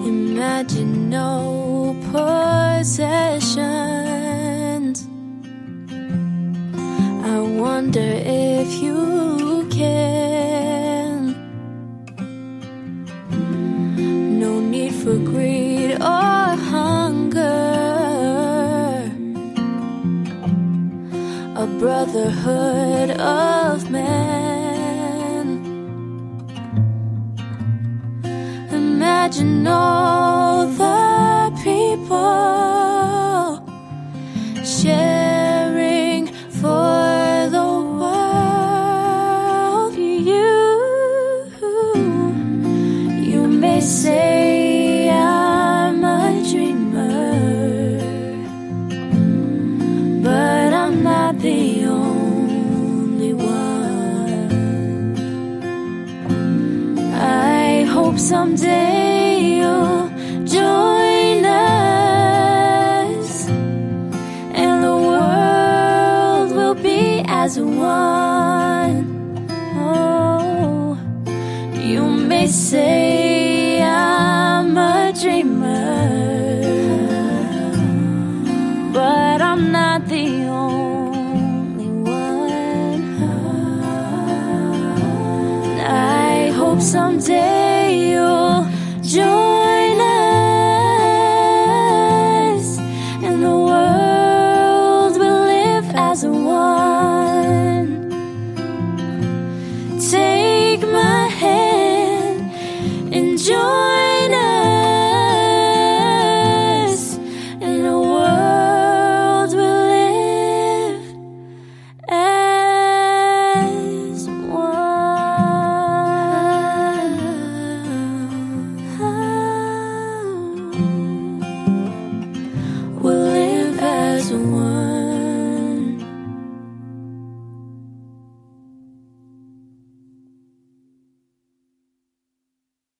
Imagine no possessions. I wonder if you can. No need for greed or hunger. A brotherhood of men. Imagine all the people sharing for the world. You may say I'm a dreamer, but I'm not the only one. I hope someday you'll join us, and the world will be as one. Oh, you may say